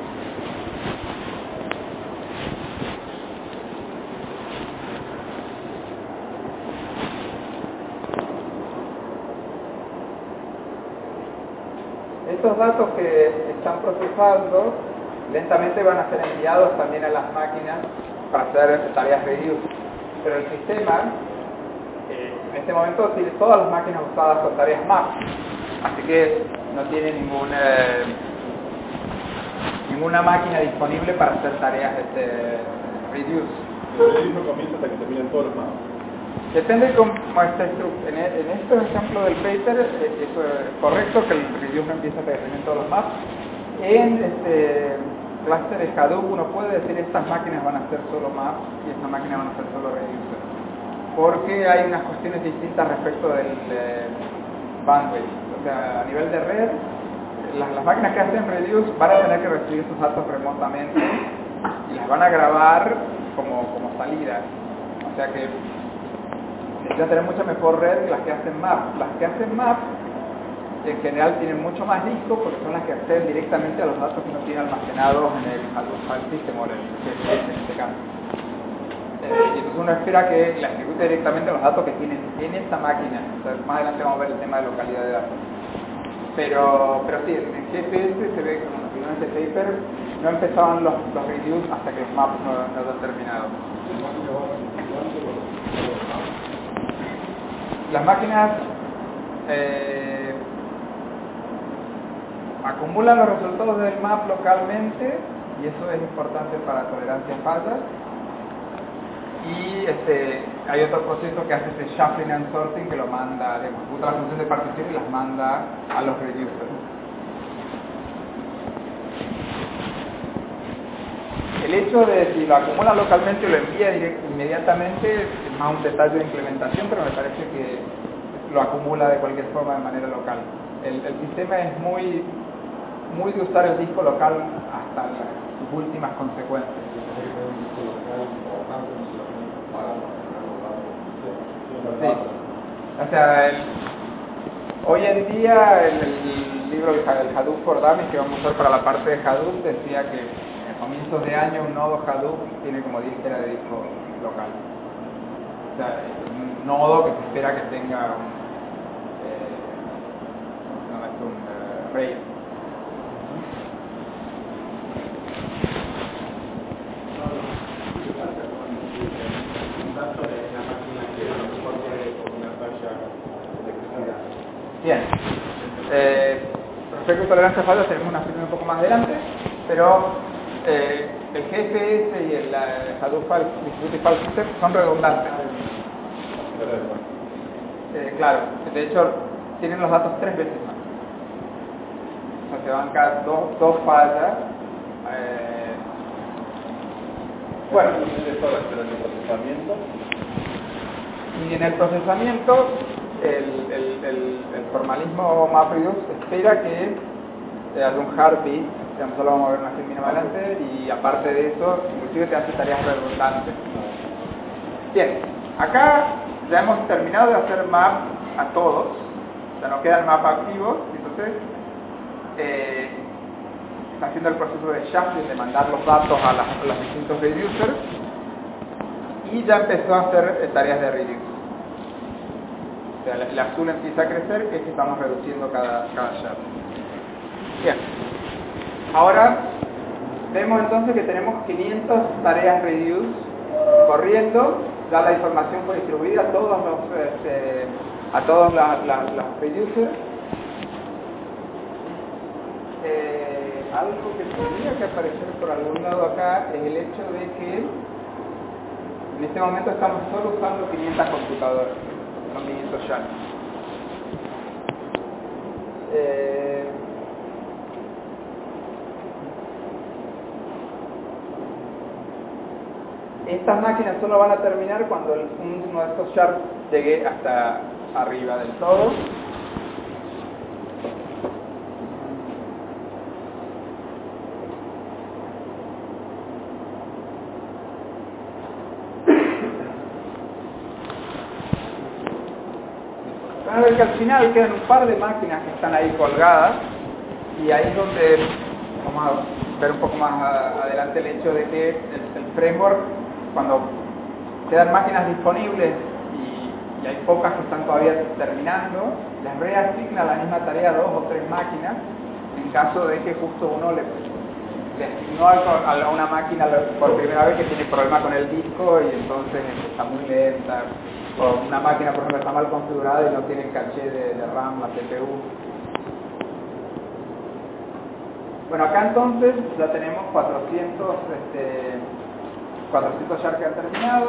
Estos datos que están procesando lentamente van a ser enviados también a las máquinas para hacer tareas reduce. Pero el sistema eh, en este momento tiene todas las máquinas usadas con tareas map, así que no tiene ningún, eh, ninguna máquina disponible para hacer tareas este, reduce. El reduce no comienza hasta que terminen todos los maps. Depende de cómo está estructurado. En, en este ejemplo del paper eh, es eh, correcto que el reduce no empieza hasta que terminen todos los maps. En este clústeres Hadoop uno puede decir estas máquinas van a ser solo maps y estas máquinas van a ser solo reducer, porque hay unas cuestiones distintas respecto del eh, bandwidth. O sea, a nivel de red, las, las máquinas que hacen reduce van a tener que recibir sus datos remotamente y las van a grabar como, como salida. O sea que necesitan tener mucha mejor red que las que hacen map. Las que hacen map en general tienen mucho más disco porque son las que acceden directamente a los datos que uno tiene almacenados en el Hadoop File System o en el G P S en este caso. Eh, y entonces uno espera que la ejecute directamente los datos que tienen en esta máquina. O sea, más adelante vamos a ver el tema de localidad de datos. Pero, pero sí, en G P S se ve que en este paper no empezaban los, los reduce hasta que los maps no, no han terminado. Las máquinas eh, acumulan los resultados del map localmente y eso es importante para tolerancia a fallas. Y este, hay otro proceso que hace ese shuffling and sorting que lo manda, ejecuta la función de partición y las manda a los reducers. El hecho de si lo acumula localmente o lo envía inmediatamente es más un detalle de implementación, pero me parece que lo acumula de cualquier forma de manera local. El, el sistema es muy, muy de usar el disco local hasta la, sus últimas consecuencias. Sí. O sea, el, hoy en día el, el libro del Hadoop for Dummies que vamos a usar para la parte de Hadoop decía que a comienzos de año un nodo Hadoop tiene como diez teras de disco local. O sea, un nodo que se espera que tenga un, eh, no, es un uh, RAID. Un dato de la máquina que a lo mejor tiene una falla Bien. Eh, respecto a tolerancia a fallos tenemos una sesión un poco más adelante, pero eh, el G F S y el eh, Hadoop File, Distributed File System son redundantes. Eh, claro, de hecho tienen los datos tres veces más. O sea, se van cada dos, dos fallas. Eh, bueno, y en el procesamiento el, el, el, el formalismo MapReduce espera que te haga un heartbeat, digamos, solo vamos a ver una filmina más adelante, y aparte de eso, inclusive te hace tareas redundantes. Bien, acá ya hemos terminado de hacer map a todos, ya no queda el mapa activo, entonces eh, está haciendo el proceso de shafting, de mandar los datos a, las, a los distintos reducers, y ya empezó a hacer eh, tareas de reduce. O sea, el azul empieza a crecer, que es que estamos reduciendo cada, cada shaft. Bien. Ahora vemos entonces que tenemos quinientas tareas reduce corriendo, ya la información fue distribuida a todos los este, a todos las la, la reducers. Eh, algo que tendría que aparecer por algún lado acá es el hecho de que en este momento estamos solo usando quinientas computadoras, son quinientos ya. Eh, Estas máquinas solo van a terminar cuando el, uno de estos shards llegue hasta arriba del todo. Van a ver que al final quedan un par de máquinas que están ahí colgadas, y ahí es donde vamos a ver un poco más a, adelante el hecho de que el, el framework, cuando quedan máquinas disponibles y, y hay pocas que están todavía terminando, les reasigna la misma tarea a dos o tres máquinas en caso de que justo uno le, le asignó a una máquina por primera vez que tiene problema con el disco y entonces está muy lenta, o una máquina por ejemplo está mal configurada y no tiene el caché de, de RAM, la C P U. Bueno, acá entonces ya tenemos cuatrocientos este, cuatrocientos shards que han terminado.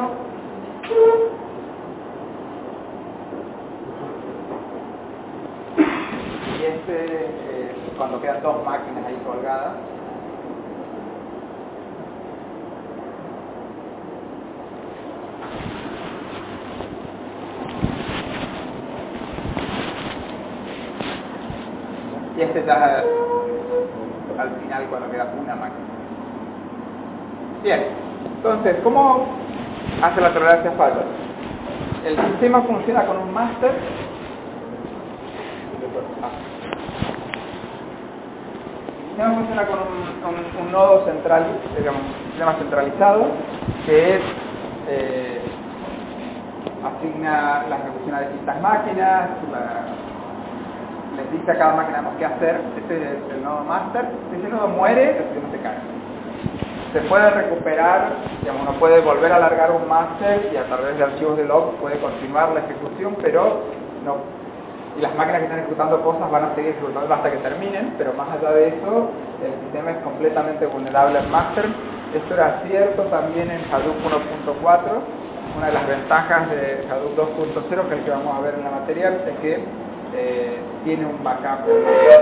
Y este, eh, cuando quedan dos máquinas ahí colgadas. Y este ya al final cuando queda una máquina. Bien. Entonces, ¿cómo hace la tolerancia a fallos? El sistema funciona con un master. El sistema funciona con un, un, un nodo central, digamos, un sistema centralizado, que es, eh, asigna la ejecución a distintas máquinas, la, les dice a cada máquina qué hacer. Este es el nodo master. Si ese nodo muere, el sistema se cae. Se puede recuperar, digamos, uno puede volver a alargar un master y a través de archivos de log puede continuar la ejecución, pero no, y las máquinas que están ejecutando cosas van a seguir ejecutando hasta que terminen, pero más allá de eso, el sistema es completamente vulnerable al master. Esto era cierto también en Hadoop uno punto cuatro. Una de las ventajas de Hadoop dos punto cero, que es el que vamos a ver en la material, es que eh, tiene un backup.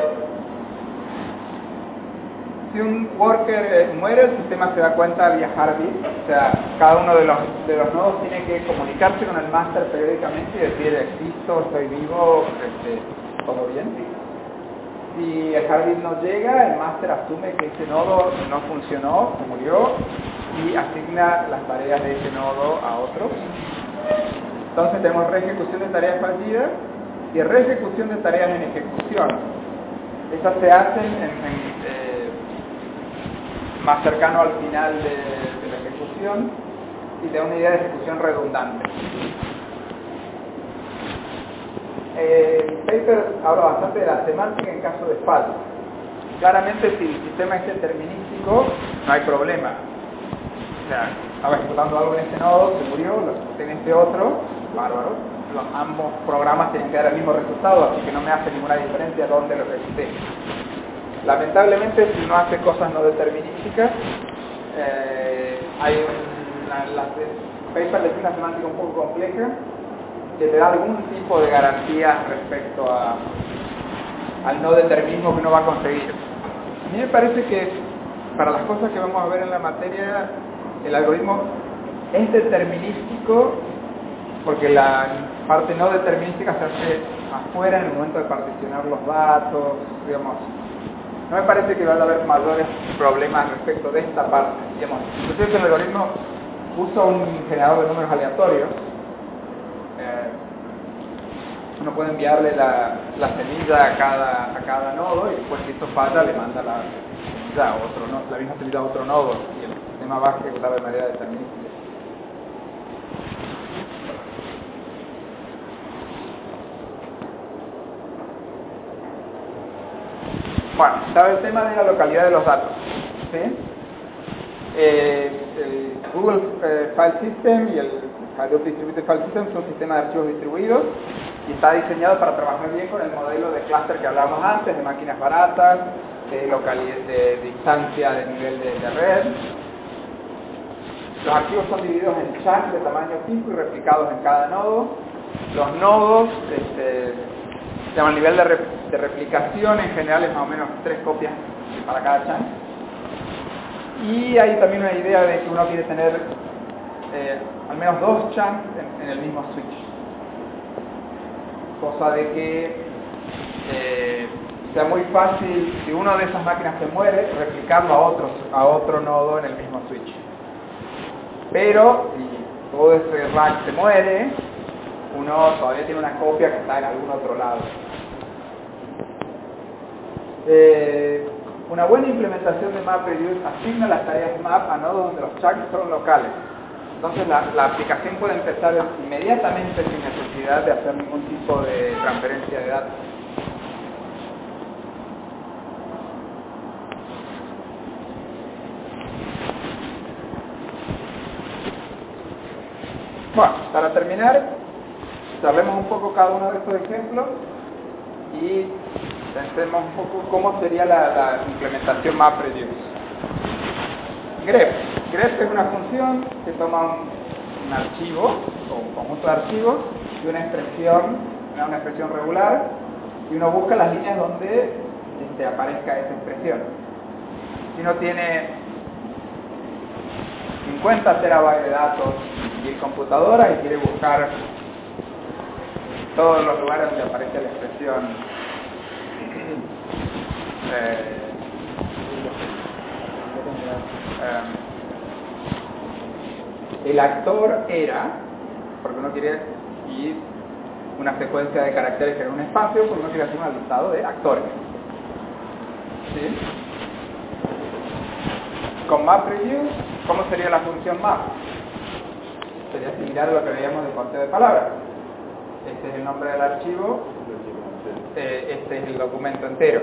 Si un worker eh, muere, el sistema se da cuenta vía heartbeat, o sea, cada uno de los, de los nodos tiene que comunicarse con el master periódicamente y decir, existo, estoy vivo, este, todo bien. Si el heartbeat no llega, el master asume que ese nodo no funcionó, se murió, y asigna las tareas de ese nodo a otros. Entonces tenemos reejecución de tareas fallidas y reejecución de tareas en ejecución. Estas se hacen en, en eh, más cercano al final de, de la ejecución y da una idea de ejecución redundante. Eh, el paper habla bastante de la semántica en caso de fallo. Claramente si el sistema es determinístico no hay problema. O sea, estaba ejecutando algo en este nodo, se murió, lo ejecuté en este otro, bárbaro. los, ambos programas tienen que dar el mismo resultado, así que no me hace ninguna diferencia dónde lo esté. Lamentablemente, si uno hace cosas no determinísticas, eh, hay una, la, paper le tiene una semántica un poco compleja que te da algún tipo de garantía respecto a, al no determinismo que uno va a conseguir. A mí me parece que para las cosas que vamos a ver en la materia, el algoritmo es determinístico porque la parte no determinística se hace afuera en el momento de particionar los datos, digamos. No me parece que vaya a haber mayores problemas respecto de esta parte, digamos. Entonces el algoritmo usa un generador de números aleatorios. Eh, uno puede enviarle la, la semilla a cada, a cada nodo y después si esto falla le manda la semilla a otro, ¿no? La misma semilla a otro nodo y el sistema va a ejecutar de manera determinística. Bueno, sabe el tema de la localidad de los datos, ¿sí? Eh, el Google eh, File System y el Hadoop Distributed File System son sistemas de archivos distribuidos y está diseñado para trabajar bien con el modelo de clúster que hablábamos antes, de máquinas baratas, de, localidad, de distancia de nivel de, de red. Los archivos son divididos en chunks de tamaño fijo y replicados en cada nodo. Los nodos, este, el nivel de, re, de replicación en general es más o menos tres copias para cada chunk. Y hay también una idea de que uno quiere tener eh, al menos dos chunks en, en el mismo switch. Cosa de que eh, sea muy fácil, si una de esas máquinas se muere, replicarlo a otro, a otro nodo en el mismo switch. Pero si todo ese rack se muere, uno todavía tiene una copia que está en algún otro lado. Eh, una buena implementación de MapReduce asigna las tareas map a nodos donde los chunks son locales. Entonces la, la aplicación puede empezar inmediatamente sin necesidad de hacer ningún tipo de transferencia de datos. Bueno, para terminar, charlemos un poco cada uno de estos ejemplos y pensemos un poco cómo sería la, la implementación MapReduce. grep. grep es una función que toma un, un archivo o un conjunto de archivos y una expresión, una expresión regular, y uno busca las líneas donde este, aparezca esa expresión. Si uno tiene cincuenta terabytes de datos y computadora y quiere buscar todos los lugares donde aparece la expresión eh, eh, el actor era, porque uno quiere ir una secuencia de caracteres en un espacio, porque uno quiere hacer un listado de actores. ¿Sí? Con MapReduce, ¿cómo sería la función map? Sería similar a lo que veíamos de conteo de palabras. Este es el nombre del archivo, eh, este es el documento entero.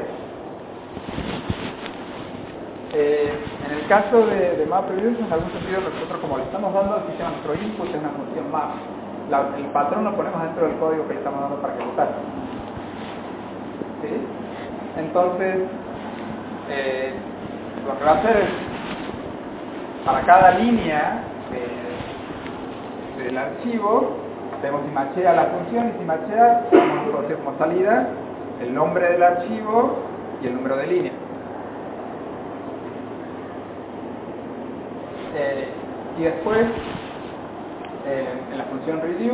Eh, en el caso de, de MapReduce, en algún sentido nosotros como le estamos dando al sistema, nuestro input es una función map. La, el patrón lo ponemos dentro del código que le estamos dando para ejecutar. ¿Sí? Entonces, eh, lo que va a hacer es, para cada línea de, del archivo, vemos si machea la función, y si machea, vamos a introducir como salida el nombre del archivo y el número de línea. Eh, y después, eh, en la función reduce,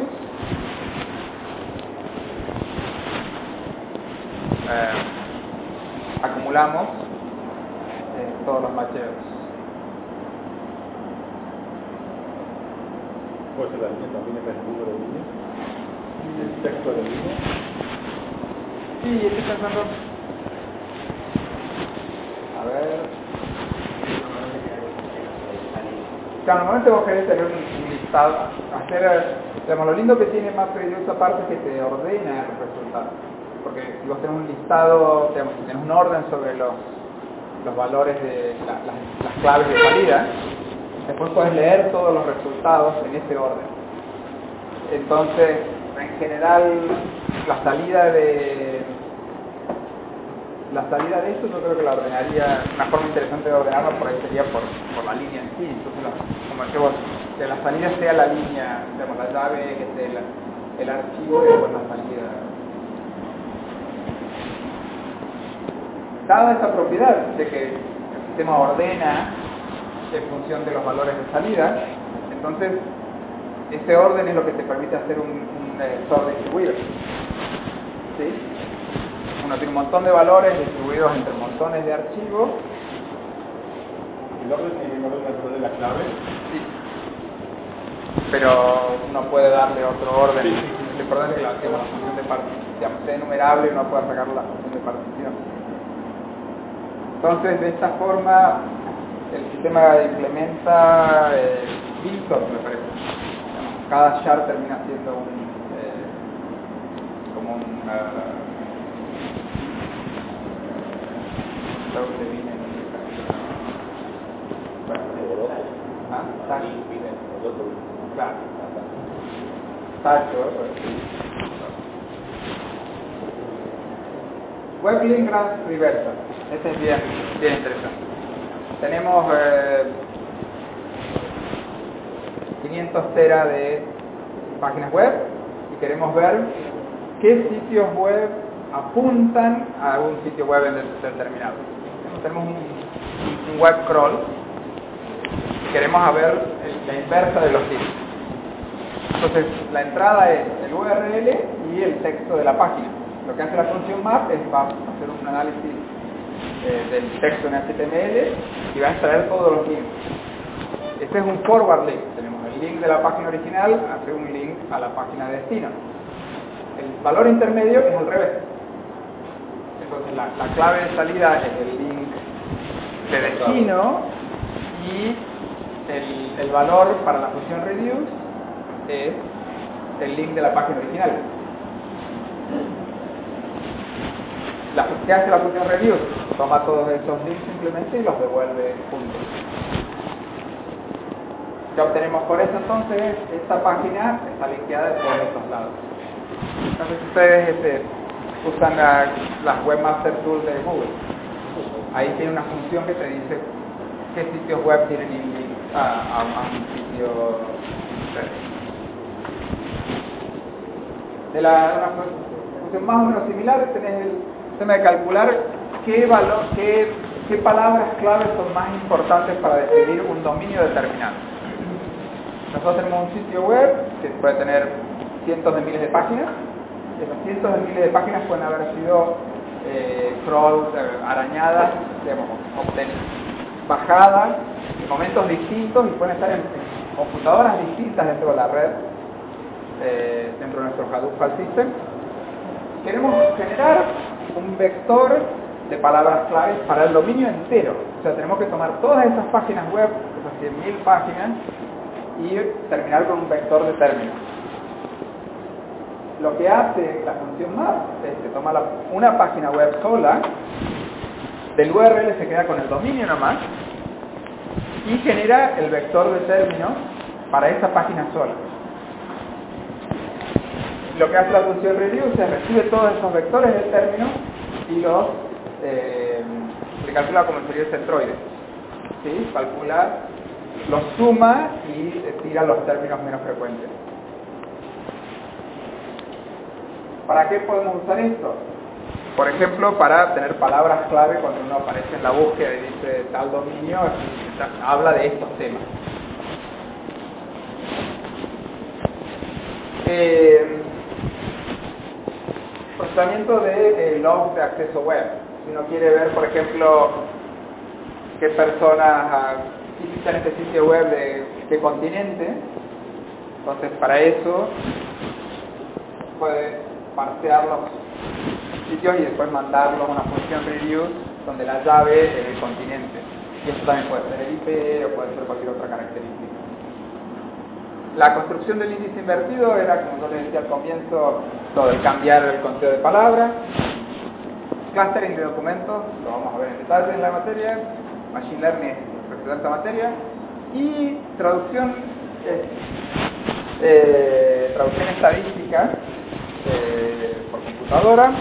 eh, acumulamos eh, todos los macheos. ¿Puede ser la línea también es el número de línea? ¿El texto de línea? Sí, estoy pensando... A ver... Claro, normalmente vos querés tener un, un listado, hacer, digamos, lo lindo que tiene MapReduce aparte es que te ordena el resultado. Porque si vos tenés un listado, digamos, si tenés un orden sobre los, los valores de la, las, las claves de salida, después podés leer todos los resultados en ese orden. Entonces, en general la salida de la salida de esto yo creo que la ordenaría, una forma interesante de ordenarla por ahí sería por, por la línea en sí. Entonces, la, como que vos, que la salida sea la línea, digamos, la llave, que esté el, el archivo y después la salida. Dada esa propiedad de que el sistema ordena en función de los valores de salida, entonces ese orden es lo que te permite hacer un, un eh, sort distribuido. ¿Sí? Uno tiene un montón de valores distribuidos entre montones de archivos. ¿El orden tiene orden alrededor de la clave? Sí. Pero uno puede darle otro orden. Sí. Lo importante es que la, digamos, la función de partición sea enumerable y uno pueda sacar la función de partición. Entonces, de esta forma, el sistema implementa eh, Bilsort, me parece. Cada char termina siendo un eh, como un uh, creo que viene en bueno, ah, tacho. Claro. Tacho, Web Link Graph Reversal. Este es bien, bien interesante. Tenemos eh, quinientos tera de páginas web y queremos ver qué sitios web apuntan a un sitio web determinado. Tenemos un, un web crawl y queremos ver el, la inversa de los sitios. Entonces, la entrada es el U R L y el texto de la página. Lo que hace la función map es va a hacer un análisis eh, del texto en H T M L y va a extraer todos los links. Este es un forward link. Tenemos el link de la página original, hace un link a la página de destino. El valor intermedio es al revés. Entonces la, la clave de salida es el link de destino y el, el valor para la función reduce es el link de la página original. La, ¿Qué hace la función reduce? Toma todos esos links simplemente y los devuelve juntos. ¿Qué obtenemos por eso entonces? Esta página está linkeada de todos estos lados. Entonces ustedes este, usan la, las Webmaster Tools de Google. Ahí tiene una función que te dice qué sitios web tienen link a, a, a un sitio. De la, una función más o menos similar, tenés el tema de calcular qué, valor, qué, qué palabras claves son más importantes para definir un dominio determinado. Nosotros tenemos un sitio web que puede tener cientos de miles de páginas. Esas cientos de miles de páginas pueden haber sido eh, crawl, eh, arañadas, digamos, obtenidas, bajadas en momentos distintos y pueden estar en, en computadoras distintas dentro de la red, eh, dentro de nuestro Hadoop File System. Queremos generar un vector de palabras claves para el dominio entero. O sea, tenemos que tomar todas esas páginas web, esas cien mil páginas, y terminar con un vector de términos. Lo que hace la función map es que toma la, una página web sola, del U R L se queda con el dominio nomás, y genera el vector de términos para esa página sola. Lo que hace la función reduce es recibe todos esos vectores de términos y los eh, se calcula como sería el centroide. ¿Sí? Calcula, los suma y tira los términos menos frecuentes. ¿Para qué podemos usar esto? Por ejemplo, para tener palabras clave cuando uno aparece en la búsqueda y dice tal dominio, habla de estos temas. Eh, procesamiento de eh, logs de acceso web. Si uno quiere ver, por ejemplo, qué personas visitan este sitio web de qué continente, entonces para eso puede parsear los sitios y después mandarlos a una función reduce donde la llave es el continente. Y eso también puede ser el I P o puede ser cualquier otra característica. La construcción del índice invertido era, como yo les decía al comienzo, lo de cambiar el conteo de palabras. Clustering de documentos, lo vamos a ver en detalle en la materia. Machine Learning es respecto a esta materia. Y traducción, eh, eh, traducción estadística eh, por computadora.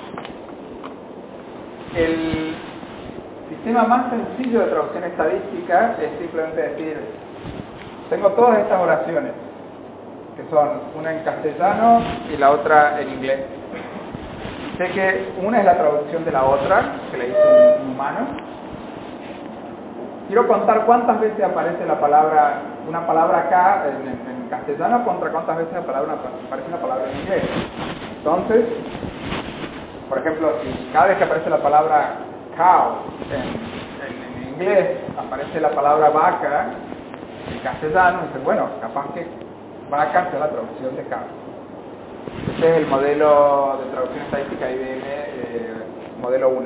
El sistema más sencillo de traducción estadística es simplemente decir, tengo todas estas oraciones, que son una en castellano y la otra en inglés. Sé que una es la traducción de la otra, que le hizo un humano. Quiero contar cuántas veces aparece la palabra, una palabra acá en, en castellano contra cuántas veces la palabra, aparece una palabra en inglés. Entonces, por ejemplo, si cada vez que aparece la palabra cow en, en, en inglés, aparece la palabra vaca en castellano, dices, bueno, capaz que vaca sea la traducción de cow. Este es el modelo de traducción estadística I B M, eh, modelo uno.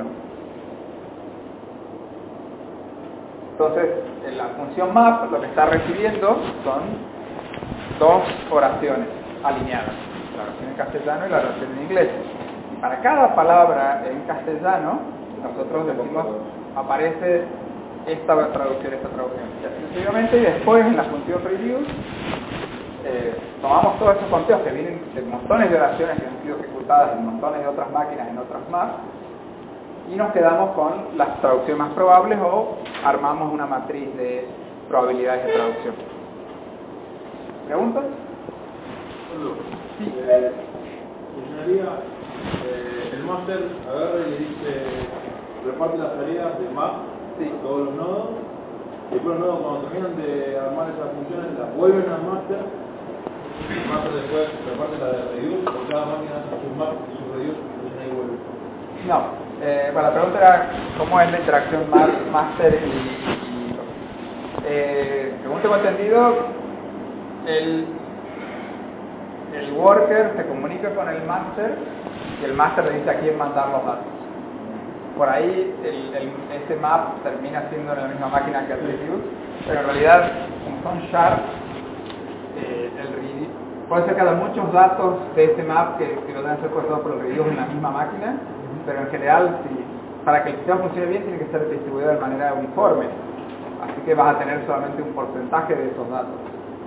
Entonces, en la función map lo que está recibiendo son dos oraciones alineadas, la oración en castellano y la oración en inglés. Para cada palabra en castellano, nosotros decimos, aparece esta traducción, esta traducción, y así sucesivamente, y después en la función reduce, eh, tomamos todos esos conteos que vienen de montones de oraciones que han sido ejecutadas en montones de otras máquinas, en otras más, y nos quedamos con las traducciones más probables o armamos una matriz de probabilidades de traducción. ¿Preguntas? Sí. Eh, funcionaría, eh, el máster agarra y le dice, reparte las tareas de map Sí. a todos los nodos, y después los nodos cuando terminan de armar esas funciones las vuelven al máster, el máster después reparte la de reduce, por cada máquina hace sus map y sus reduce, y entonces ahí vuelve. No. Eh, bueno, la pregunta era cómo es la interacción máster y, y eh, según tengo entendido, el, el worker se comunica con el máster y el máster le dice a quién mandar los datos. Por ahí el, el, ese map termina siendo en la misma máquina que el reduce, pero en realidad, como son shards, eh, el reduce, puede ser que haya muchos datos de ese map que, que lo deben ser procesados por el reduce en la misma máquina, pero en general, si, para que el sistema funcione bien, tiene que ser distribuido de manera uniforme. Así que vas a tener solamente un porcentaje de esos datos.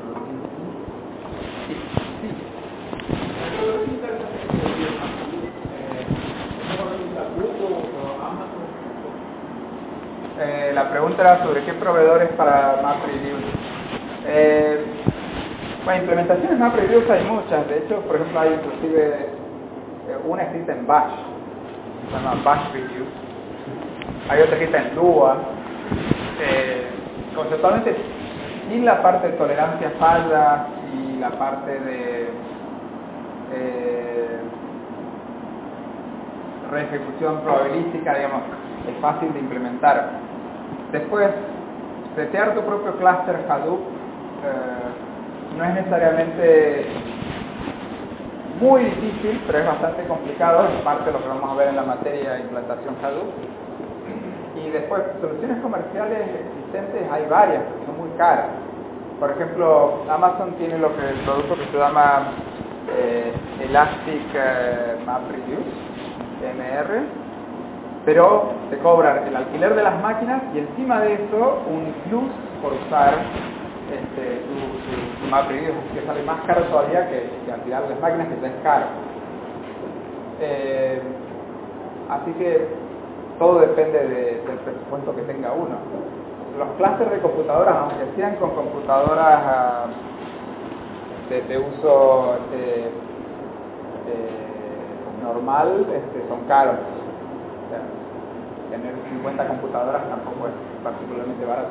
Sí, sí. Eh, la pregunta era sobre qué proveedores para MapReduce. Eh, bueno, implementaciones MapReduce hay muchas. De hecho, por ejemplo, hay inclusive eh, una escrita en Bash. Se llama Bash Reduce. Hay otra escrita en Lua. Eh, conceptualmente, sin la parte de tolerancia falla y la parte de eh, reejecución probabilística, digamos, es fácil de implementar. Después, setear tu propio clúster Hadoop eh, no es necesariamente muy difícil, pero es bastante complicado, es parte de lo que vamos a ver en la materia de implantación Hadoop. Y después, soluciones comerciales existentes hay varias, que son muy caras. Por ejemplo, Amazon tiene lo que el producto que se llama eh, Elastic eh, MapReduce, E M R, pero te cobran el alquiler de las máquinas y encima de eso un plus por usar este, tu, tu, tu MapReduce, que sale más caro todavía que, que alquilar las máquinas, que ya es caro. Eh, así que todo depende de, del presupuesto que tenga uno. Los clústeres de computadoras, aunque sean con computadoras uh, de, de uso este, eh, normal, este, son caros. O sea, tener cincuenta computadoras tampoco es particularmente barato.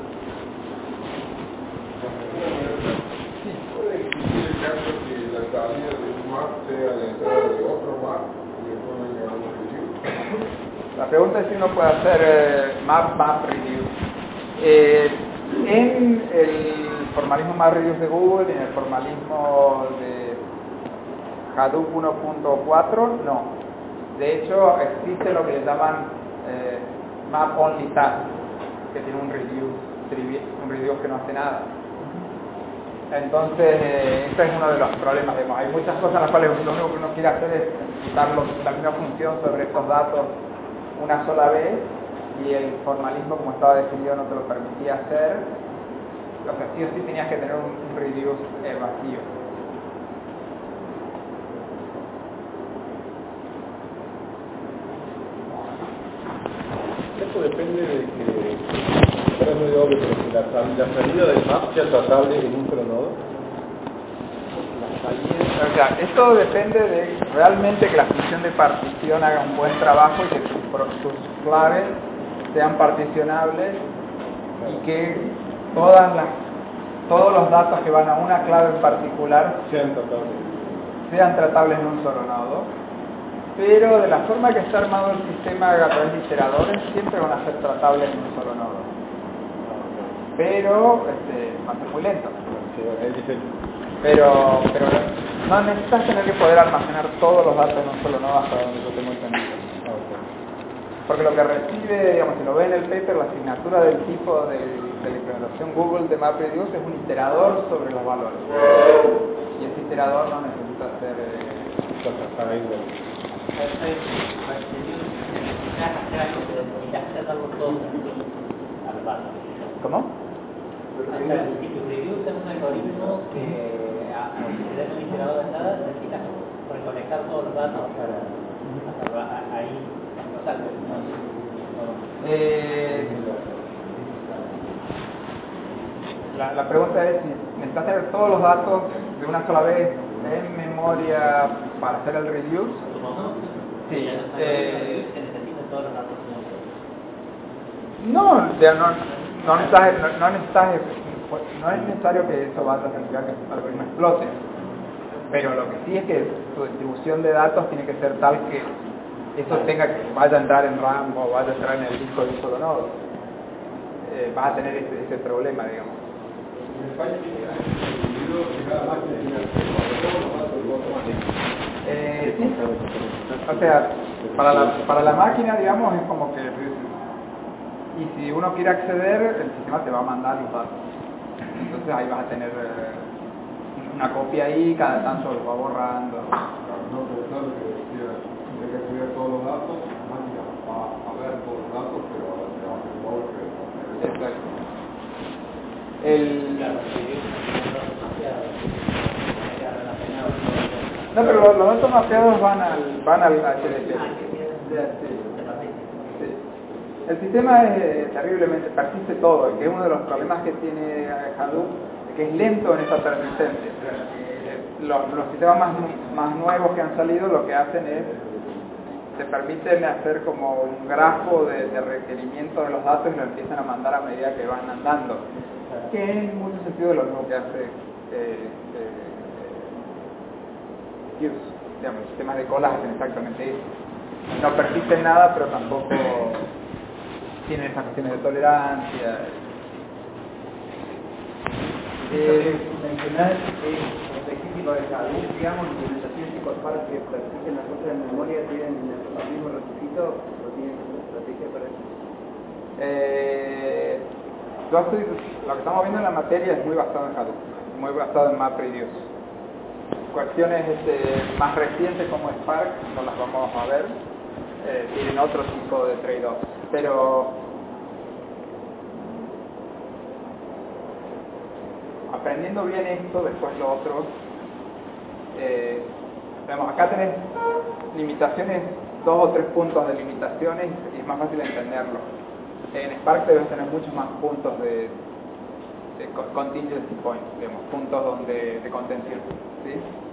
Sí. ¿Puede existir el caso que la salida de un map sea la entrada de otro map y después venga un reduce? La pregunta es si uno puede hacer eh, map map reduce. Eh, en el formalismo MapReduce de Google y en el formalismo de Hadoop uno punto cuatro, no. De hecho, existe lo que le llaman eh, Map Only Task, que tiene un reduce, un reduce que no hace nada. Entonces, eh, ese es uno de los problemas. Digamos. Hay muchas cosas en las cuales lo único que uno quiere hacer es quitar la misma función sobre estos datos una sola vez, y el formalismo, como estaba definido, no te lo permitía hacer. O sea, sí o sí tenías que tener un, un reduce eh, vacío. pero que la, sal- la salida del map sea tratable en un solo nodo. O sea, esto depende de realmente que la función de partición haga un buen trabajo y que tus, pro- tus claves sean particionables y que todas las, todos los datos que van a una clave en particular Sean tratables. sean tratables en un solo nodo. Pero de la forma que está armado el sistema a través de iteradores, siempre van a ser tratables en un solo nodo. Pero este, va a ser muy lento. Sí, es diferente. Pero, pero no necesitas tener que poder almacenar todos los datos en un solo nodo hasta donde yo tengo entendido. Porque lo que recibe, digamos, si lo ve en el paper, la asignatura del tipo de, de la implementación Google de MapReduce es un iterador sobre los valores. Y ese iterador no necesita ser... Eh, ¿Cómo? El reduce es un algoritmo que, aunque se dé un iterador de entrada, necesita reconectar todos los datos para hasta ahí en total. Eh, la, la pregunta es si necesitas tener todos los datos de una sola vez en memoria para hacer el reduce. Sí. Eh, Se necesitan todos los datos juntos. no, ya no, no, necesitas, no, no, necesitas, no es necesario que eso vaya a significar que el algoritmo explote. Pero lo que sí es que tu distribución de datos tiene que ser tal que eso tenga que vaya a entrar en RAM o vaya a entrar en el disco de un solo nodo. Eh, vas a tener ese, ese problema, digamos. Eh, sí. O sea, para la, para la máquina, digamos, es como que... Y si uno quiere acceder, el sistema te va a mandar los datos. Entonces ahí vas a tener eh, una copia ahí, cada tanto lo va borrando. No pensar lo que decía, hay que acceder a todos los datos, la máquina va a ver todos los datos, pero te va a hacer modo que... Exacto. El... No, pero los, los datos mapeados van al, van al H D T. Sí. El sistema es eh, terriblemente, persiste todo, que es uno de los problemas que tiene Hadoop, que es lento en esa persistencia. Los, los sistemas más, más nuevos que han salido lo que hacen es, te permiten hacer como un grafo de, de requerimiento de los datos y lo empiezan a mandar a medida que van andando. Que es en mucho sentido lo mismo que hace eh, eh, Queues. Digamos, los sistemas de colas hacen exactamente eso. No persisten nada, pero tampoco tienen esas cuestiones de tolerancia. Eh, mencionar es específico de Hadoop, digamos, implementaciones tipo Spark que persisten las cosas en memoria, tienen los mismos requisitos o tienen una estrategia para eso. Eh, yo estoy, lo que estamos viendo en la materia es muy basado en Hadoop, muy basado en MapReduce. Cuestiones este, más recientes como Spark no las vamos a ver, eh, tienen otro tipo de trade-offs, pero aprendiendo bien esto, después lo otro, eh, vemos, acá tenés limitaciones, dos o tres puntos de limitaciones y es más fácil entenderlo. En Spark debes tener muchos más puntos de, de contingency points, digamos, puntos donde, de contención, ¿sí?